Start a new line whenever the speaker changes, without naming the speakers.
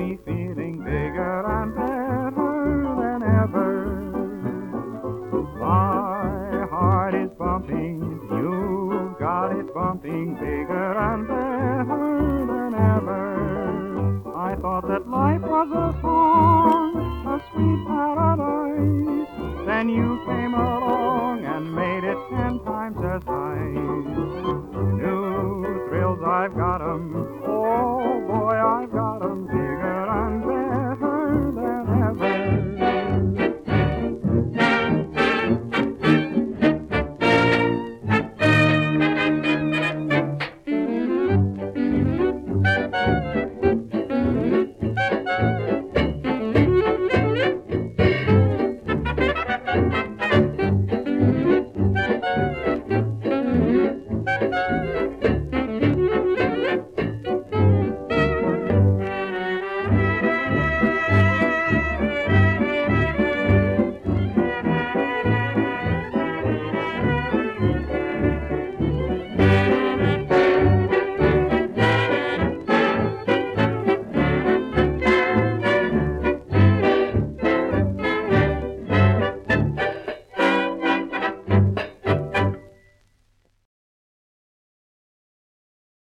me feeling bigger and better than ever. My heart is bumping, you've got it bumping bigger and better than ever. I thought that life was a song, a sweet paradise. Then you came along and made it 10 times as nice. New thrills, I've got 'em,